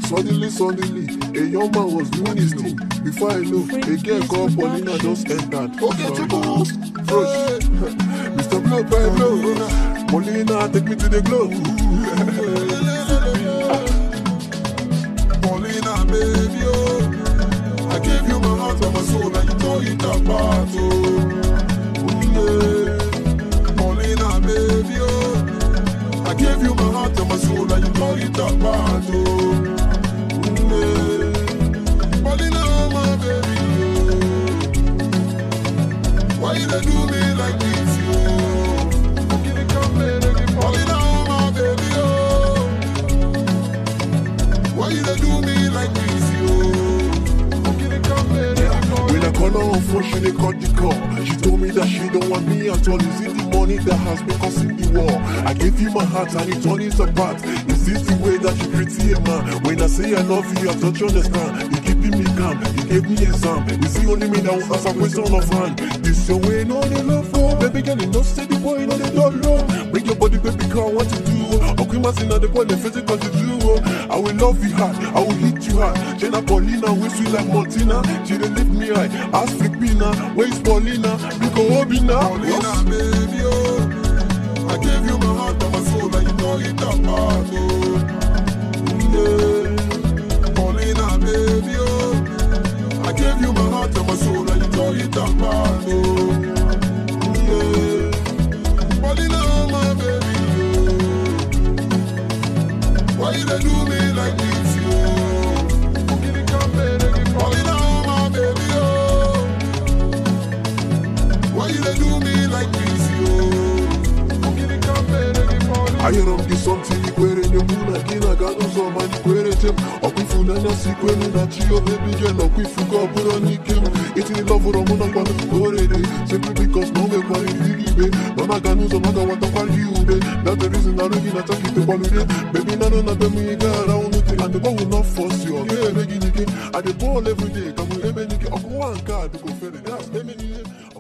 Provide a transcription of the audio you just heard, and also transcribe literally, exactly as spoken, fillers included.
Suddenly, suddenly, a young man was doing his thing. Before I know, a girl called Paulina just entered. Okay, Chico, fresh. Mister Blow by Blow. Paulina, take me to the globe. Paulina, baby, oh. I gave you my heart and my soul, and you tore it apart, oh. Yeah. Paulina, baby, oh. I gave you my heart and my soul, and you tore it apart, oh. Yeah. Paulina, my baby, oh. Why you they do me like this, oh? Paulina, my baby, oh. Why you they do me like this, oh? When I call her on phone, she dey cut the call. She told me that she don't want me at all. Is it the money that has been causing the war? I gave you my heart and it all is apart. Is this the way that you treat a man? When I say I love you, I don't understand. You keeping me calm, you gave me exam. You see only me that will ask a question of hand. This your way, no they love for. Baby girl, you know say the boy, no they don't know. Bring your body, baby girl, what to do? I'll quit my sin at the point, the physical to do. I will love you hard, I will hit you hard. Jenna Paulina, we sweet like Montina. She didn't lift me high, ask Filipina. Where's Paulina? We go Obina. Paulina, baby, oh. I gave you my heart and my soul, and you tore it apart, oh. Yeah. Paulina, baby, oh. I gave you my heart and my soul, and you tore it apart, oh. Yeah. Paulina, my baby, oh. Why you they do me like this, oh? Paulina, my baby, oh. Why you they do me like this, oh? I hear of this something you query in your moon again. I got no so many query them. Or if you know see query that you baby girl, or if you go put on the game. It's in love for a moon, I'm gonna go ready. Simply because no way for it, baby. Mama can use a matter what I call you, baby. That's the reason I'm really not talking to quality. Baby, none of them me got around with it. And the ball will not force you. Yeah, making it. I the ball every day. Come with them, and you get a one card to go for it. That's them in